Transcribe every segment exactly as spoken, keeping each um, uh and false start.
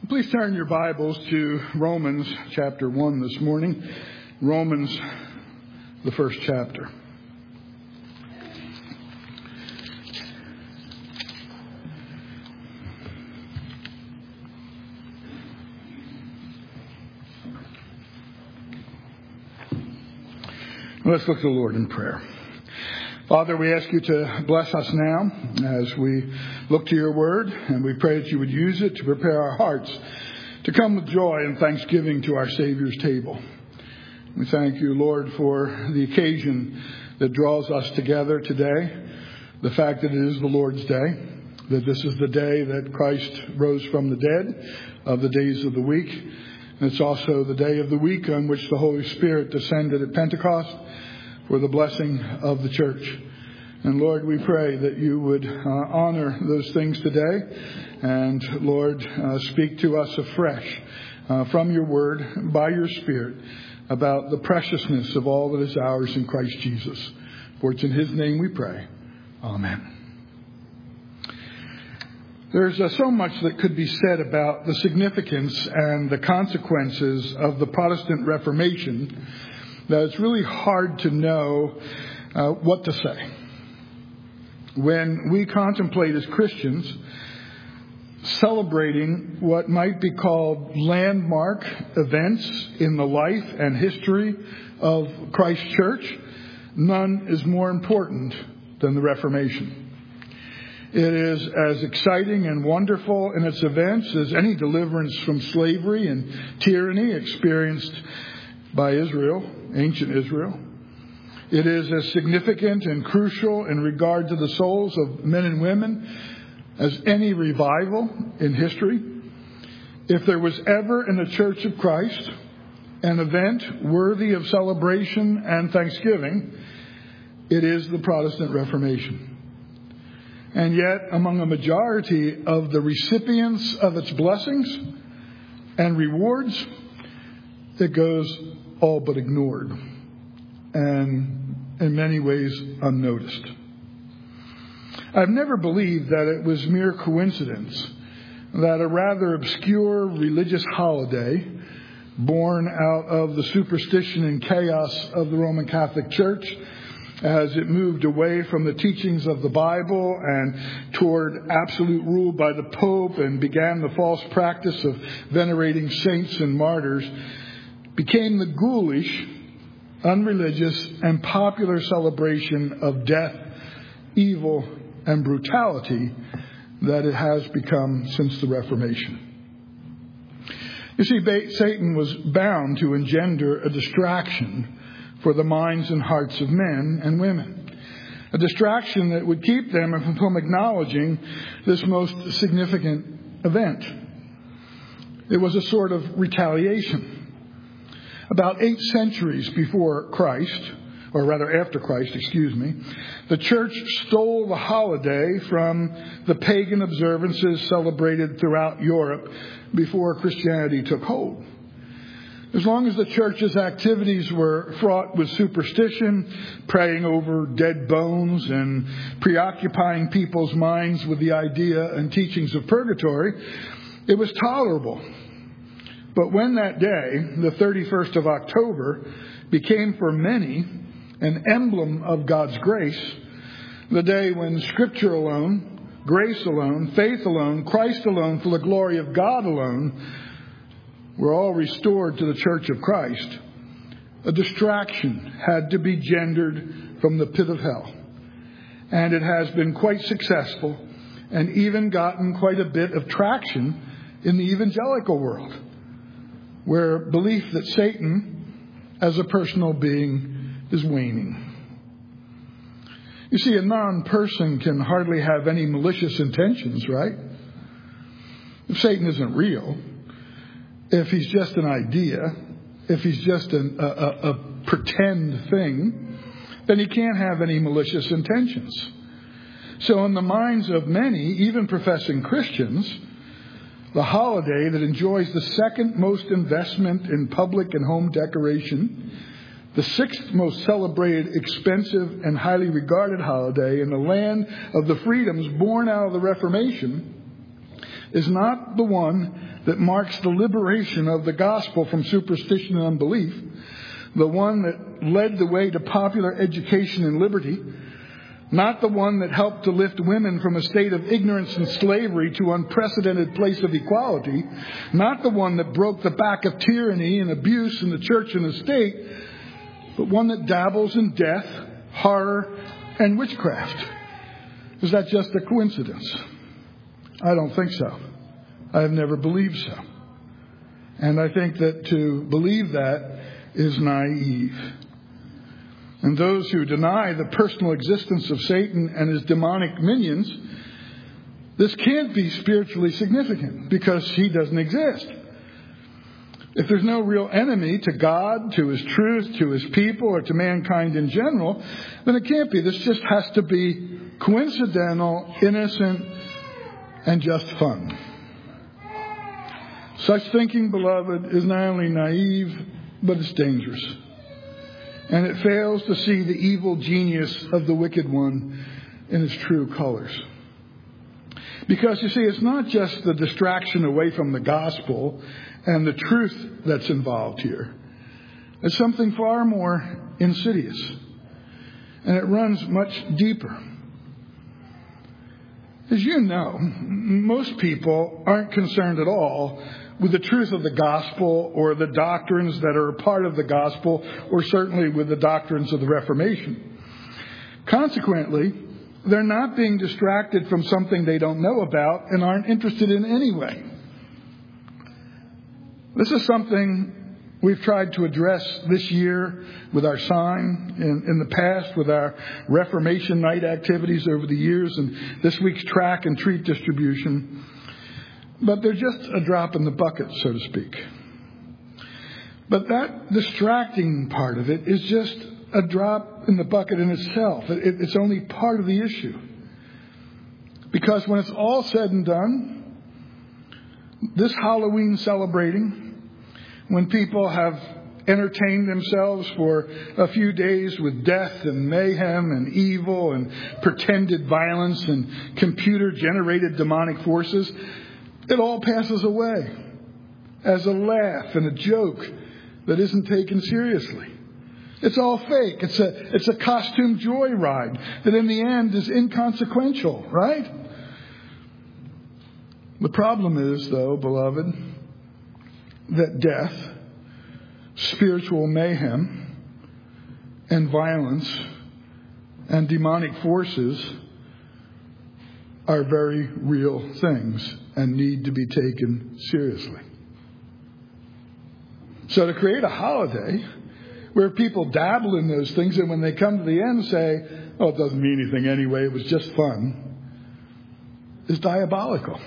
Please turn your Bibles to Romans chapter one this morning. Romans, the first chapter. Let's look to the Lord in prayer. Father, we ask you to bless us now as we look to your word, and we pray that you would use it to prepare our hearts to come with joy and thanksgiving to our Savior's table. We thank you, Lord, for the occasion that draws us together today, the fact that it is the Lord's day, that this is the day that Christ rose from the dead, of the days of the week. And it's also the day of the week on which the Holy Spirit descended at Pentecost for the blessing of the church. And Lord, we pray that you would uh, honor those things today. And Lord, uh, speak to us afresh uh, from your word, by your Spirit, about the preciousness of all that is ours in Christ Jesus. For it's in his name we pray. Amen. There's uh, so much that could be said about the significance and the consequences of the Protestant Reformation that it's really hard to know uh, what to say. When we contemplate as Christians celebrating what might be called landmark events in the life and history of Christ's church, none is more important than the Reformation. It is as exciting and wonderful in its events as any deliverance from slavery and tyranny experienced by Israel, ancient Israel. It is as significant and crucial in regard to the souls of men and women as any revival in history. If there was ever in the Church of Christ an event worthy of celebration and thanksgiving, it is the Protestant Reformation. And yet, among a majority of the recipients of its blessings and rewards, it goes all but ignored and in many ways unnoticed. I've never believed that it was mere coincidence that a rather obscure religious holiday born out of the superstition and chaos of the Roman Catholic Church as it moved away from the teachings of the Bible and toward absolute rule by the Pope and began the false practice of venerating saints and martyrs, became the ghoulish, unreligious, and popular celebration of death, evil, and brutality that it has become since the Reformation. You see, Satan was bound to engender a distraction for the minds and hearts of men and women. A distraction that would keep them from acknowledging this most significant event. It was a sort of retaliation. About eight centuries before Christ, or rather after Christ, excuse me, the church stole the holiday from the pagan observances celebrated throughout Europe before Christianity took hold. As long as the church's activities were fraught with superstition, praying over dead bones and preoccupying people's minds with the idea and teachings of purgatory, it was tolerable. But when that day, the thirty-first of October, became for many an emblem of God's grace, the day when Scripture alone, grace alone, faith alone, Christ alone, for the glory of God alone, were all restored to the Church of Christ, a distraction had to be gendered from the pit of hell. And it has been quite successful and even gotten quite a bit of traction in the evangelical world, where belief that Satan as a personal being is waning. You see, a non-person can hardly have any malicious intentions, right? If Satan isn't real, if he's just an idea, if he's just an, a, a, a pretend thing, then he can't have any malicious intentions. So in the minds of many, even professing Christians, the holiday that enjoys the second most investment in public and home decoration, the sixth most celebrated, expensive, and highly regarded holiday in the land of the freedoms born out of the Reformation, is not the one that marks the liberation of the gospel from superstition and unbelief, the one that led the way to popular education and liberty, not the one that helped to lift women from a state of ignorance and slavery to unprecedented place of equality, not the one that broke the back of tyranny and abuse in the church and the state, but one that dabbles in death, horror, and witchcraft. Is that just a coincidence? I don't think so. I have never believed so. And I think that to believe that is naive. And those who deny the personal existence of Satan and his demonic minions, this can't be spiritually significant because he doesn't exist. If there's no real enemy to God, to his truth, to his people, or to mankind in general, then it can't be. This just has to be coincidental, innocent, and just fun. Such thinking, beloved, is not only naive, but it's dangerous. And it fails to see the evil genius of the wicked one in its true colors. Because, you see, it's not just the distraction away from the gospel and the truth that's involved here. It's something far more insidious. And it runs much deeper. As you know, most people aren't concerned at all with the truth of the gospel or the doctrines that are a part of the gospel, or certainly with the doctrines of the Reformation. Consequently, they're not being distracted from something they don't know about and aren't interested in anyway. This is something we've tried to address this year with our sign, in, in the past with our Reformation night activities over the years, and this week's track and treat distribution. But they're just a drop in the bucket, so to speak. But that distracting part of it is just a drop in the bucket in itself. It, it's only part of the issue. Because when it's all said and done, this Halloween celebrating, when people have entertained themselves for a few days with death and mayhem and evil and pretended violence and computer-generated demonic forces, it all passes away as a laugh and a joke that isn't taken seriously. It's all fake. It's a, it's a costume joyride that in the end is inconsequential, right? The problem is, though, beloved, that death, spiritual mayhem, and violence and demonic forces are very real things and need to be taken seriously. So to create a holiday where people dabble in those things and when they come to the end say, oh, it doesn't mean anything anyway, it was just fun, is diabolical.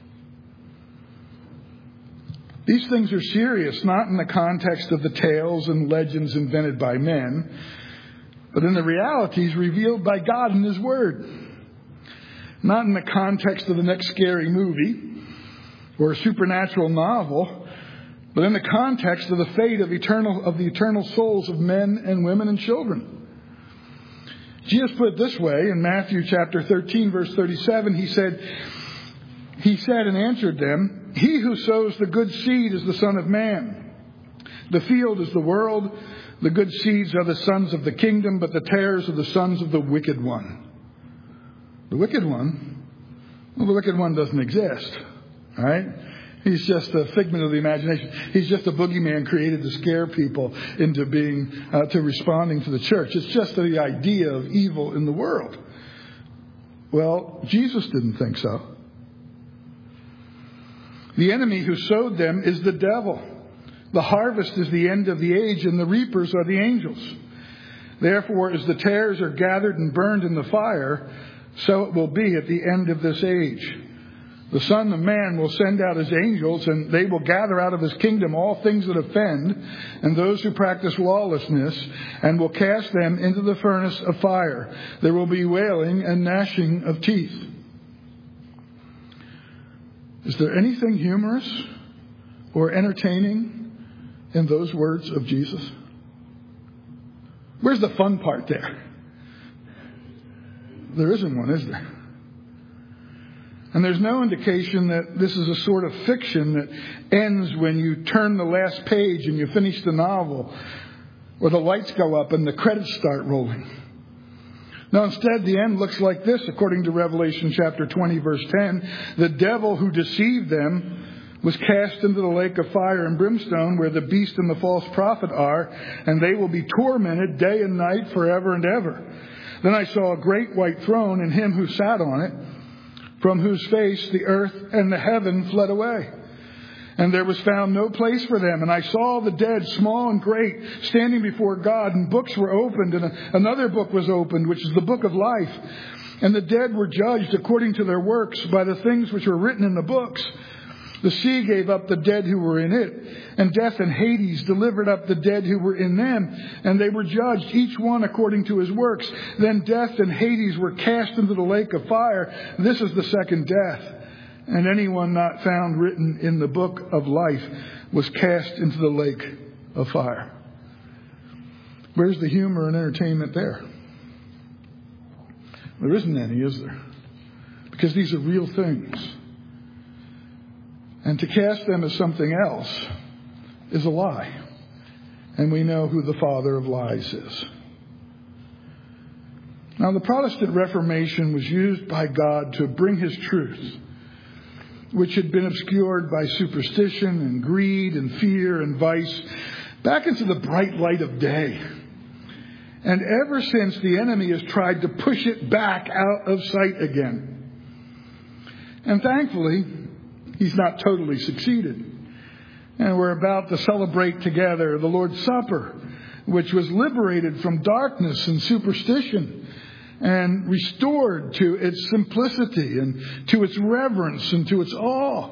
These things are serious, not in the context of the tales and legends invented by men, but in the realities revealed by God in His Word. Not in the context of the next scary movie or a supernatural novel, but in the context of the fate of eternal of the eternal souls of men and women and children. Jesus put it this way in Matthew chapter thirteen, verse thirty-seven. He said, He said and answered them, "He who sows the good seed is the Son of Man. The field is the world. The good seeds are the sons of the kingdom, but the tares are the sons of the wicked one." The wicked one? Well, the wicked one doesn't exist, right? He's just a figment of the imagination. He's just a boogeyman created to scare people into being, uh, to responding to the church. It's just the idea of evil in the world. Well, Jesus didn't think so. The enemy who sowed them is the devil. The harvest is the end of the age, and the reapers are the angels. Therefore, as the tares are gathered and burned in the fire, so it will be at the end of this age. The Son of Man will send out His angels, and they will gather out of His kingdom all things that offend, and those who practice lawlessness, and will cast them into the furnace of fire. There will be wailing and gnashing of teeth. Is there anything humorous or entertaining in those words of Jesus? Where's the fun part there? There isn't one, is there? And there's no indication that this is a sort of fiction that ends when you turn the last page and you finish the novel, or the lights go up and the credits start rolling. No, instead, the end looks like this, according to Revelation chapter twenty, verse ten. The devil who deceived them was cast into the lake of fire and brimstone, where the beast and the false prophet are, and they will be tormented day and night forever and ever. Then I saw a great white throne and him who sat on it, from whose face the earth and the heaven fled away. And there was found no place for them. And I saw the dead, small and great, standing before God, and books were opened, and another book was opened, which is the book of life. And the dead were judged according to their works by the things which were written in the books. The sea gave up the dead who were in it, and death and Hades delivered up the dead who were in them, and they were judged, each one according to his works. Then death and Hades were cast into the lake of fire. This is the second death. And anyone not found written in the book of life was cast into the lake of fire. Where's the humor and entertainment there? There isn't any, is there? Because these are real things. And to cast them as something else is a lie. And we know who the father of lies is. Now, the Protestant Reformation was used by God to bring his truth, which had been obscured by superstition and greed and fear and vice, back into the bright light of day. And ever since, the enemy has tried to push it back out of sight again. And thankfully, he's not totally succeeded. And we're about to celebrate together the Lord's Supper, which was liberated from darkness and superstition and restored to its simplicity and to its reverence and to its awe.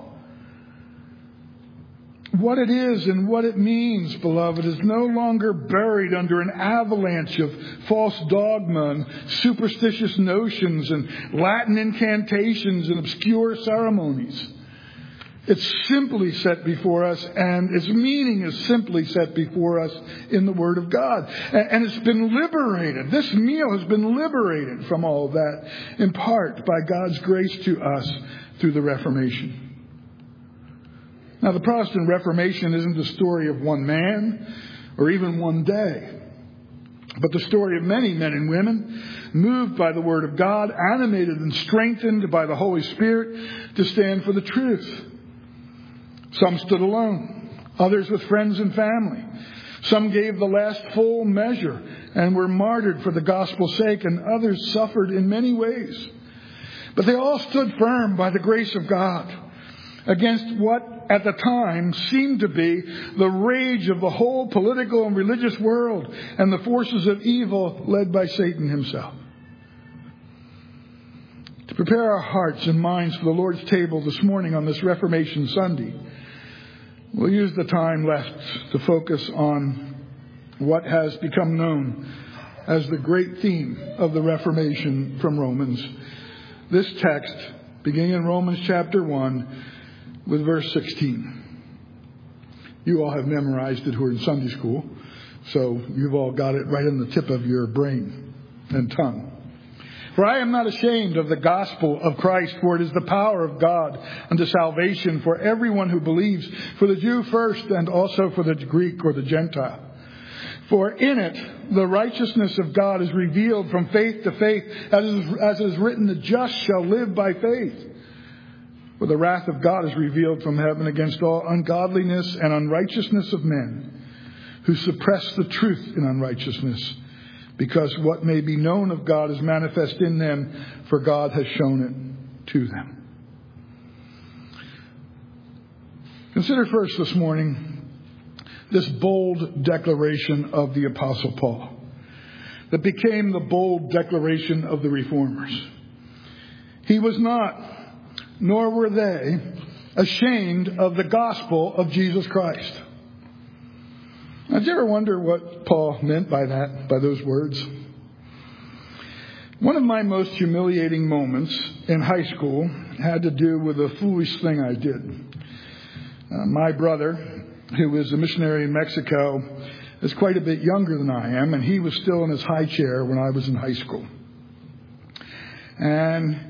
What it is and what it means, beloved, is no longer buried under an avalanche of false dogma and superstitious notions and Latin incantations and obscure ceremonies. It's simply set before us, and its meaning is simply set before us in the Word of God. And it's been liberated. This meal has been liberated from all of that, in part by God's grace to us through the Reformation. Now, the Protestant Reformation isn't the story of one man or even one day, but the story of many men and women moved by the Word of God, animated and strengthened by the Holy Spirit to stand for the truth. Some stood alone, others with friends and family. Some gave the last full measure and were martyred for the gospel's sake, and others suffered in many ways. But they all stood firm by the grace of God against what at the time seemed to be the rage of the whole political and religious world and the forces of evil led by Satan himself. To prepare our hearts and minds for the Lord's table this morning on this Reformation Sunday, we'll use the time left to focus on what has become known as the great theme of the Reformation from Romans. This text, beginning in Romans chapter one, with verse sixteen. You all have memorized it who are in Sunday school, so you've all got it right on the tip of your brain and tongue. For I am not ashamed of the gospel of Christ, for it is the power of God unto salvation for everyone who believes, for the Jew first and also for the Greek or the Gentile. For in it the righteousness of God is revealed from faith to faith, as is, as is written, the just shall live by faith. For the wrath of God is revealed from heaven against all ungodliness and unrighteousness of men, who suppress the truth in unrighteousness, because what may be known of God is manifest in them, for God has shown it to them. Consider first this morning this bold declaration of the Apostle Paul that became the bold declaration of the Reformers. He was not, nor were they, ashamed of the gospel of Jesus Christ. Now, did you ever wonder what Paul meant by that, by those words? One of my most humiliating moments in high school had to do with a foolish thing I did. Uh, my brother, who was a missionary in Mexico, is quite a bit younger than I am, and he was still in his high chair when I was in high school. And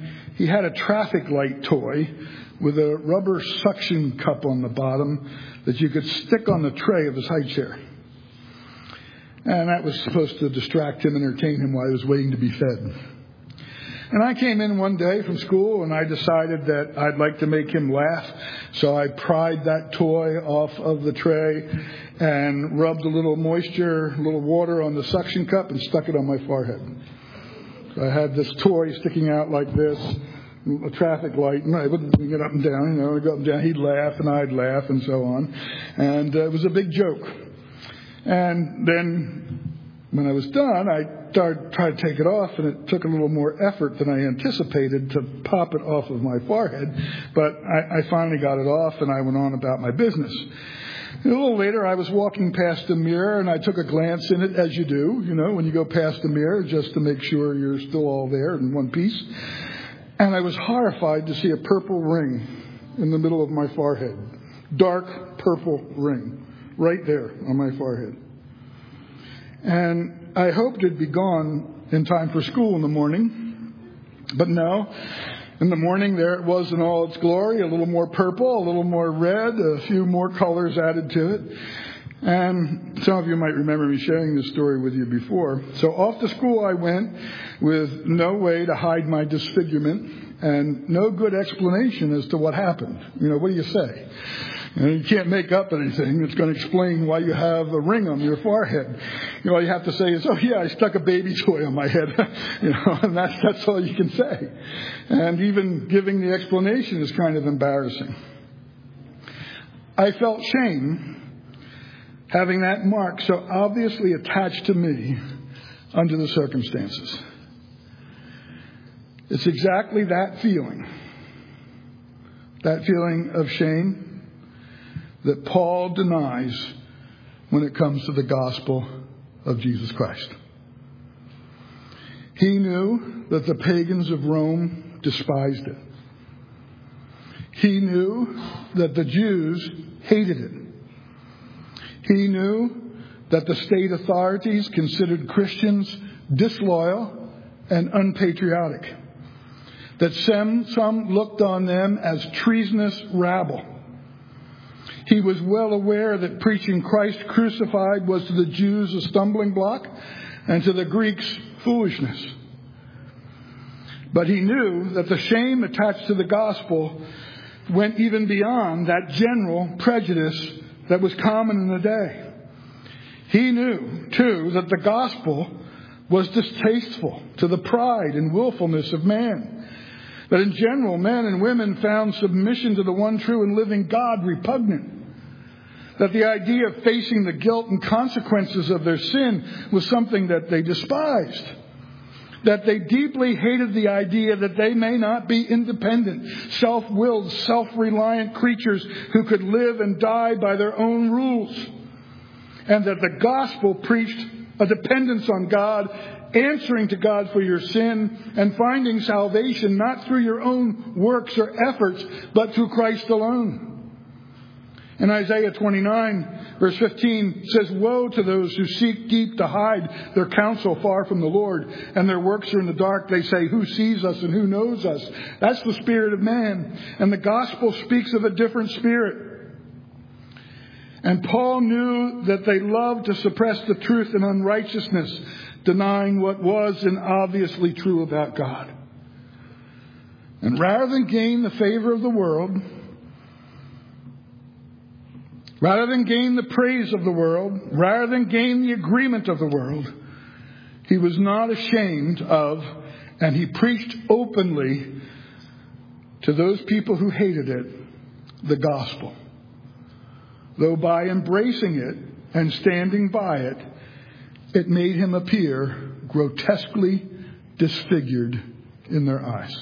he had a traffic light toy with a rubber suction cup on the bottom that you could stick on the tray of his high chair. And that was supposed to distract him, entertain him while he was waiting to be fed. And I came in one day from school and I decided that I'd like to make him laugh. So I pried that toy off of the tray and rubbed a little moisture, a little water on the suction cup and stuck it on my forehead. So I had this toy sticking out like this, a traffic light, and I wouldn't bring it up and down, you know, I'd go up and down, he'd laugh and I'd laugh and so on. And uh, it was a big joke. And then when I was done, I started tried to take it off, and it took a little more effort than I anticipated to pop it off of my forehead. But I, I finally got it off, and I went on about my business. A little later, I was walking past a mirror, and I took a glance in it, as you do, you know, when you go past a mirror, just to make sure you're still all there in one piece. And I was horrified to see a purple ring in the middle of my forehead. Dark purple ring right there on my forehead. And I hoped it'd be gone in time for school in the morning. But no. In the morning, there it was in all its glory, a little more purple, a little more red, a few more colors added to it. And some of you might remember me sharing this story with you before. So off to school I went with no way to hide my disfigurement and no good explanation as to what happened. You know, what do you say? You know, you can't make up anything that's going to explain why you have a ring on your forehead. You know, all you have to say is, oh yeah, I stuck a baby toy on my head. You know, and that's, that's all you can say. And even giving the explanation is kind of embarrassing. I felt shame having that mark so obviously attached to me under the circumstances. It's exactly that feeling, that feeling of shame, that Paul denies when it comes to the gospel of Jesus Christ. He knew that the pagans of Rome despised it. He knew that the Jews hated it. He knew that the state authorities considered Christians disloyal and unpatriotic. That some, some looked on them as treasonous rabble. He was well aware that preaching Christ crucified was to the Jews a stumbling block and to the Greeks foolishness. But he knew that the shame attached to the gospel went even beyond that general prejudice that was common in the day. He knew, too, that the gospel was distasteful to the pride and willfulness of man. That in general, men and women found submission to the one true and living God repugnant. That the idea of facing the guilt and consequences of their sin was something that they despised. That they deeply hated the idea that they may not be independent, self-willed, self-reliant creatures who could live and die by their own rules. And that the gospel preached a dependence on God, answering to God for your sin, and finding salvation not through your own works or efforts, but through Christ alone. In Isaiah twenty-nine, verse fifteen, says, "Woe to those who seek deep to hide their counsel far from the Lord, and their works are in the dark. They say, who sees us and who knows us?" That's the spirit of man. And the gospel speaks of a different spirit. And Paul knew that they loved to suppress the truth in unrighteousness, denying what was and obviously true about God. And rather than gain the favor of the world, rather than gain the praise of the world, rather than gain the agreement of the world, he was not ashamed of, and he preached openly to those people who hated it, the gospel. Though by embracing it and standing by it, it made him appear grotesquely disfigured in their eyes.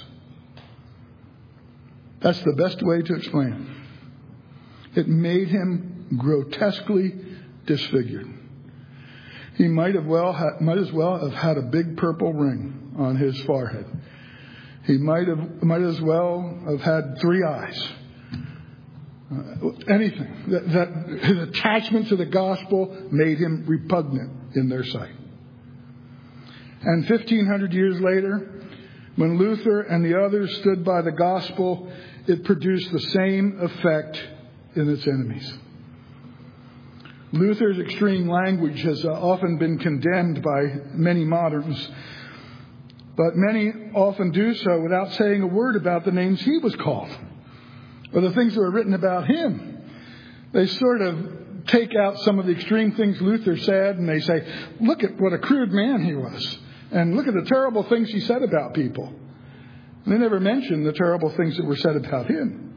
That's the best way to explain it. It made him grotesquely disfigured. He might have well ha- might as well have had a big purple ring on his forehead. He might have might as well have had three eyes. Uh, anything that, that his attachment to the gospel made him repugnant in their sight. And fifteen hundred years later, When Luther and the others stood by the gospel, it produced the same effect in its enemies. Luther's extreme language has often been condemned by many moderns, but many often do so without saying a word about the names he was called or the things that were written about him. They sort of take out some of the extreme things Luther said and they say, look at what a crude man he was. And look at the terrible things he said about people. And they never mention the terrible things that were said about him.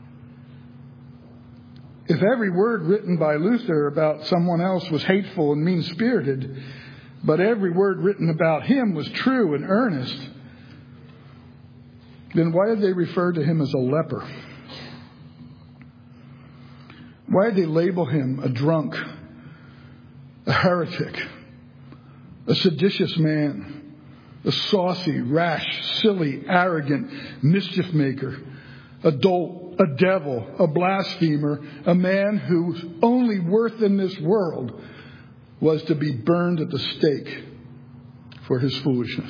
If every word written by Luther about someone else was hateful and mean-spirited, but every word written about him was true and earnest, then why did they refer to him as a leper? Why did they label him a drunk, a heretic, a seditious man, a saucy, rash, silly, arrogant mischief maker, a dolt, a devil, a blasphemer, a man whose only worth in this world was to be burned at the stake for his foolishness?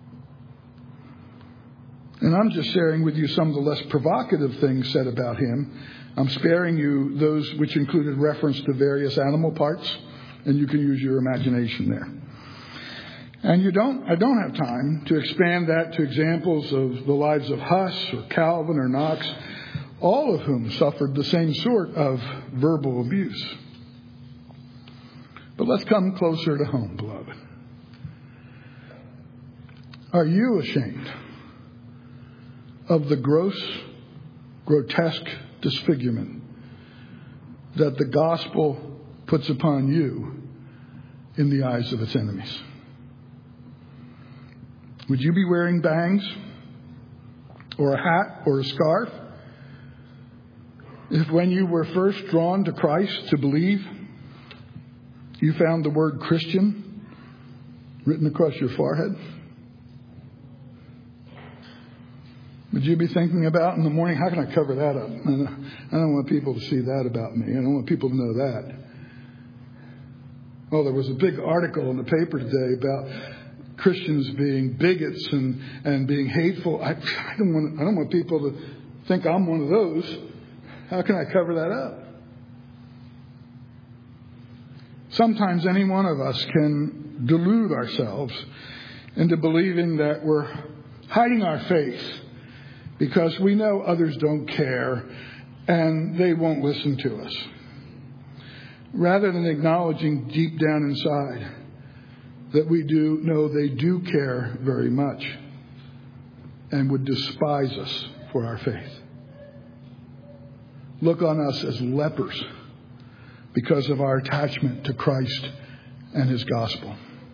And I'm just sharing with you some of the less provocative things said about him. I'm sparing you those which included reference to various animal parts, and you can use your imagination there. And you don't, I don't have time to expand that to examples of the lives of Huss or Calvin or Knox, all of whom suffered the same sort of verbal abuse. But let's come closer to home, beloved. Are you ashamed of the gross, grotesque disfigurement that the gospel puts upon you in the eyes of its enemies? Would you be wearing bangs or a hat or a scarf if when you were first drawn to Christ to believe, you found the word Christian written across your forehead? Would you be thinking about in the morning, how can I cover that up? I don't want people to see that about me. I don't want people to know that. Oh, there was a big article in the paper today about Christians being bigots and, and being hateful. I, I don't want I don't want people to think I'm one of those. How can I cover that up? Sometimes any one of us can delude ourselves into believing that we're hiding our faith because we know others don't care and they won't listen to us, rather than acknowledging deep down inside that we do know they do care very much and would despise us for our faith. Look on us as lepers because of our attachment to Christ and his gospel.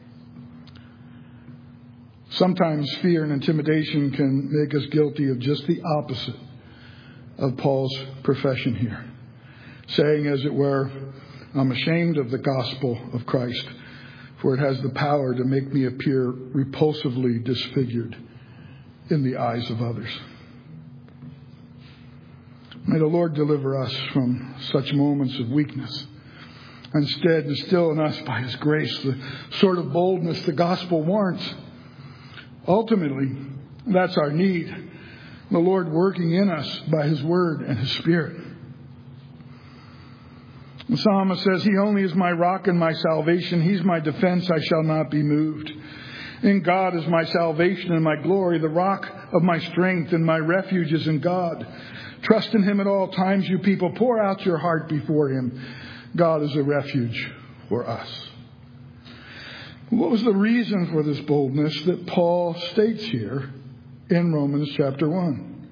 Sometimes fear and intimidation can make us guilty of just the opposite of Paul's profession here, saying, as it were, I'm ashamed of the gospel of Christ, for it has the power to make me appear repulsively disfigured in the eyes of others. May the Lord deliver us from such moments of weakness. Instead, instill in us by his grace the sort of boldness the gospel warrants. Ultimately, that's our need. The Lord working in us by his word and his spirit. The psalmist says, he only is my rock and my salvation. He's my defense. I shall not be moved. In God is my salvation and my glory, the rock of my strength, and my refuge is in God. Trust in him at all times, you people. Pour out your heart before him. God is a refuge for us. What was the reason for this boldness that Paul states here in Romans chapter one?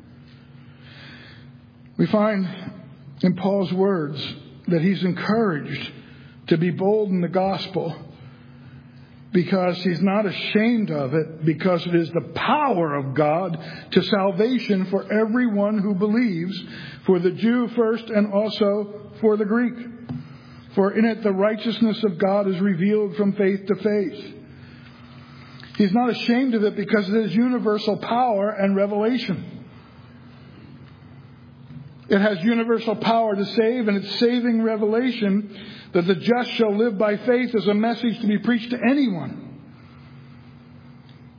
We find in Paul's words that he's encouraged to be bold in the gospel because he's not ashamed of it, because it is the power of God to salvation for everyone who believes, for the Jew first and also for the Greek. For in it the righteousness of God is revealed from faith to faith. He's not ashamed of it because it is universal power and revelation. It has universal power to save, and its saving revelation that the just shall live by faith is a message to be preached to anyone.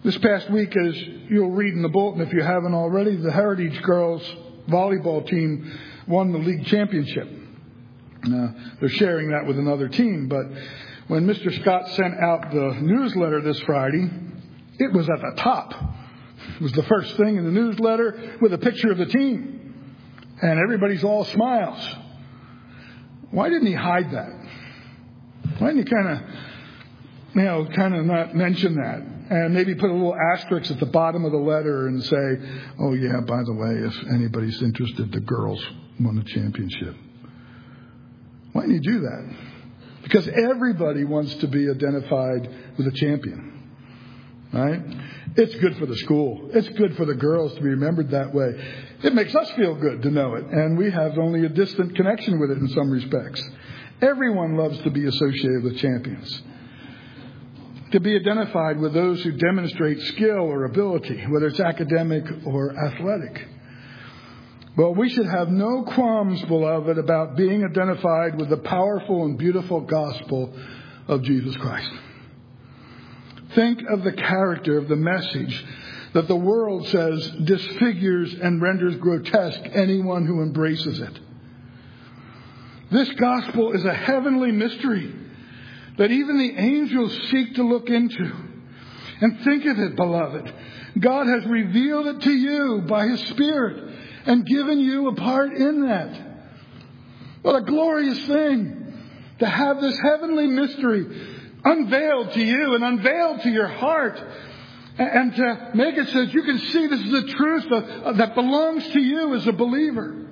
This past week, as you'll read in the bulletin if you haven't already, the Heritage Girls volleyball team won the league championship. Now, they're sharing that with another team, but when Mister Scott sent out the newsletter this Friday, it was at the top. It was the first thing in the newsletter with a picture of the team. And everybody's all smiles. Why didn't he hide that? Why didn't he kind of, you know, kind of not mention that? And maybe put a little asterisk at the bottom of the letter and say, oh, yeah, by the way, if anybody's interested, the girls won the championship. Why didn't you do that? Because everybody wants to be identified with a champion, right? It's good for the school. It's good for the girls to be remembered that way. It makes us feel good to know it, and we have only a distant connection with it in some respects. Everyone loves to be associated with champions, to be identified with those who demonstrate skill or ability, whether it's academic or athletic. Well, we should have no qualms, beloved, about being identified with the powerful and beautiful gospel of Jesus Christ. Think of the character of the message that the world says disfigures and renders grotesque anyone who embraces it. This gospel is a heavenly mystery that even the angels seek to look into. And think of it, beloved. God has revealed it to you by His Spirit and given you a part in that. What a glorious thing to have this heavenly mystery unveiled to you and unveiled to your heart, and to make it so that you can see this is the truth that, that belongs to you as a believer.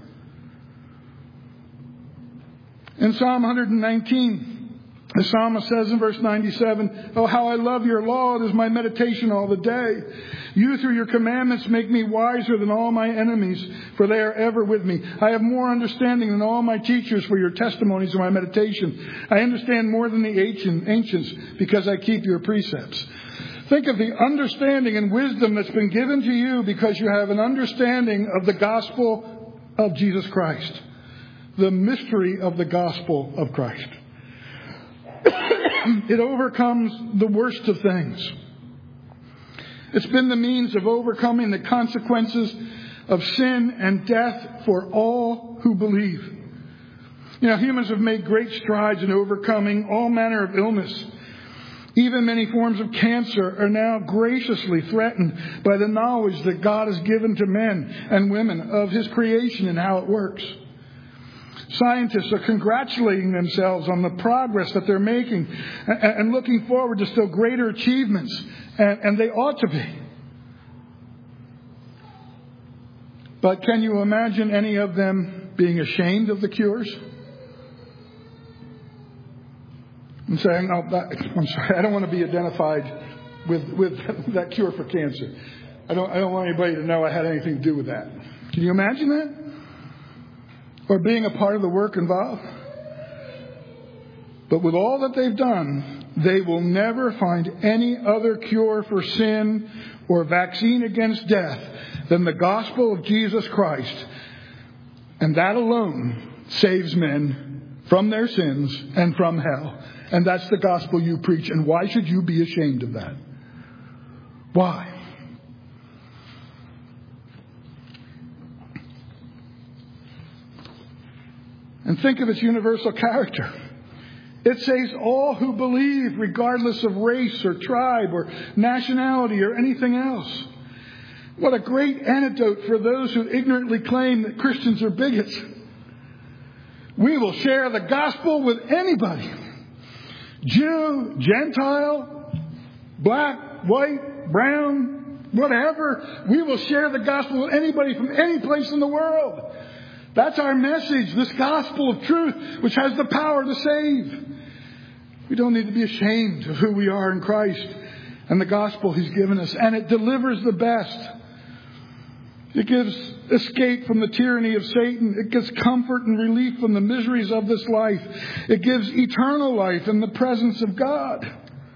In Psalm one nineteen, the psalmist says in verse ninety-seven, oh, how I love your law. It is my meditation all the day. You through your commandments make me wiser than all my enemies, for they are ever with me. I have more understanding than all my teachers, for your testimonies are my meditation. I understand more than the ancients, because I keep your precepts. Think of the understanding and wisdom that's been given to you because you have an understanding of the gospel of Jesus Christ. The mystery of the gospel of Christ. It overcomes the worst of things. It's been the means of overcoming the consequences of sin and death for all who believe. You know, humans have made great strides in overcoming all manner of illness. Even many forms of cancer are now graciously threatened by the knowledge that God has given to men and women of His creation and how it works. Scientists are congratulating themselves on the progress that they're making and looking forward to still greater achievements, and they ought to be. But can you imagine any of them being ashamed of the cures? And saying, oh, that, I'm sorry, I don't want to be identified with, with that cure for cancer. I don't, I don't want anybody to know I had anything to do with that. Can you imagine that? Or being a part of the work involved? But with all that they've done, they will never find any other cure for sin or vaccine against death than the gospel of Jesus Christ. And that alone saves men from their sins and from hell. And that's the gospel you preach. And why should you be ashamed of that? Why? And think of its universal character. It saves all who believe, regardless of race or tribe or nationality or anything else. What a great antidote for those who ignorantly claim that Christians are bigots. We will share the gospel with anybody. Jew, Gentile, black, white, brown, whatever. We will share the gospel with anybody from any place in the world. That's our message, this gospel of truth, which has the power to save. We don't need to be ashamed of who we are in Christ and the gospel He's given us. And it delivers the best. It gives escape from the tyranny of Satan. It gives comfort and relief from the miseries of this life. It gives eternal life in the presence of God.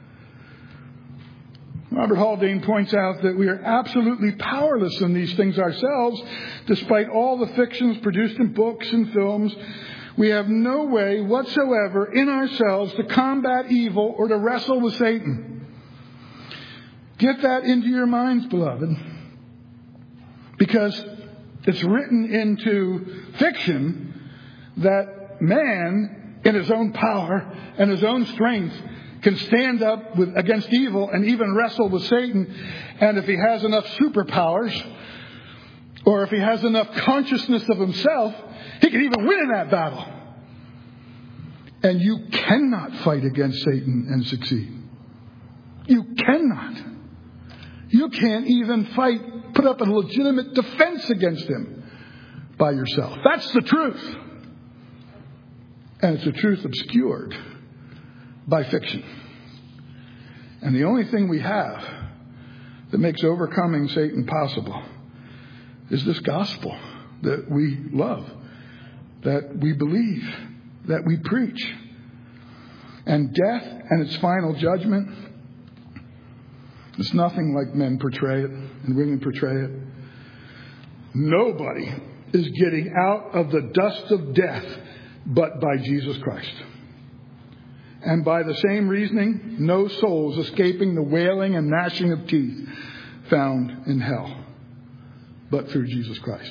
Robert Haldane points out that we are absolutely powerless in these things ourselves, despite all the fictions produced in books and films. We have no way whatsoever in ourselves to combat evil or to wrestle with Satan. Get that into your minds, beloved. Because it's written into fiction that man, in his own power and his own strength, can stand up with, against evil and even wrestle with Satan. And if he has enough superpowers, or if he has enough consciousness of himself, he can even win in that battle. And you cannot fight against Satan and succeed. You cannot. You can't even fight, put up a legitimate defense against him by yourself. That's the truth. And it's a truth obscured by fiction. And the only thing we have that makes overcoming Satan possible is this gospel that we love, that we believe, that we preach. And death and its final judgment, it's nothing like men portray it and women portray it. Nobody is getting out of the dust of death but by Jesus Christ. And by the same reasoning, no souls escaping the wailing and gnashing of teeth found in hell, but through Jesus Christ.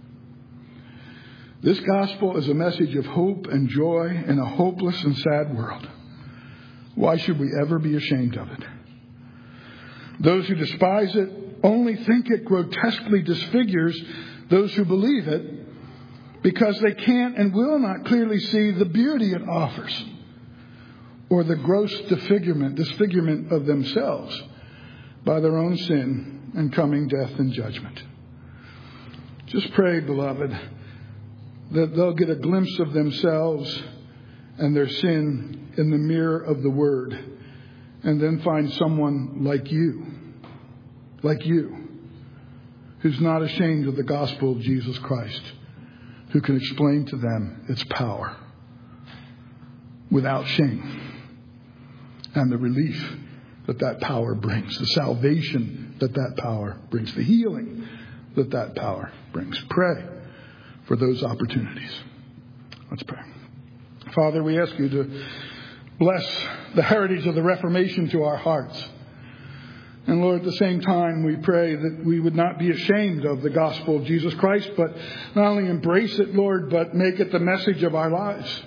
This gospel is a message of hope and joy in a hopeless and sad world. Why should we ever be ashamed of it? Those who despise it only think it grotesquely disfigures those who believe it, because they can't and will not clearly see the beauty it offers, or the gross disfigurement, disfigurement of themselves by their own sin and coming death and judgment. Just pray, beloved, that they'll get a glimpse of themselves and their sin in the mirror of the Word, and then find someone like you, like you, who's not ashamed of the gospel of Jesus Christ, who can explain to them its power without shame, and the relief that that power brings, the salvation that that power brings, the healing that that power brings. Pray for those opportunities. Let's pray. Father, we ask you to bless the heritage of the Reformation to our hearts. And Lord, at the same time, we pray that we would not be ashamed of the gospel of Jesus Christ, but not only embrace it, Lord, but make it the message of our lives.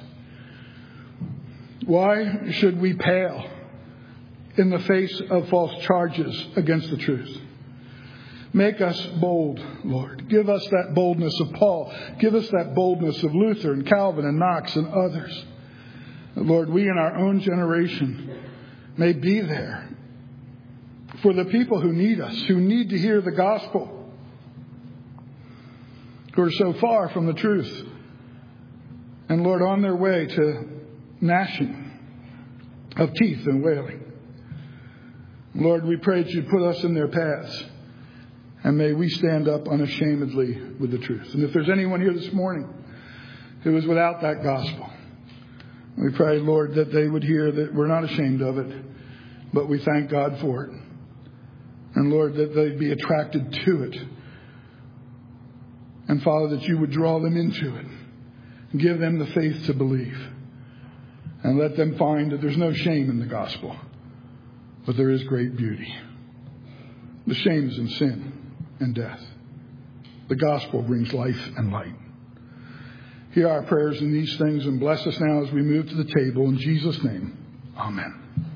Why should we pale in the face of false charges against the truth? Make us bold, Lord. Give us that boldness of Paul. Give us that boldness of Luther and Calvin and Knox and others. Lord, we in our own generation may be there for the people who need us, who need to hear the gospel, who are so far from the truth. And Lord, on their way to gnashing of teeth and wailing. Lord, we pray that you put us in their paths. And may we stand up unashamedly with the truth. And if there's anyone here this morning who is without that gospel, we pray, Lord, that they would hear that we're not ashamed of it, but we thank God for it. And Lord, that they'd be attracted to it. And Father, that you would draw them into it. Give them the faith to believe. And let them find that there's no shame in the gospel, but there is great beauty. The shame is in sin and death. The gospel brings life and light. Hear our prayers in these things and bless us now as we move to the table. In Jesus' name, amen.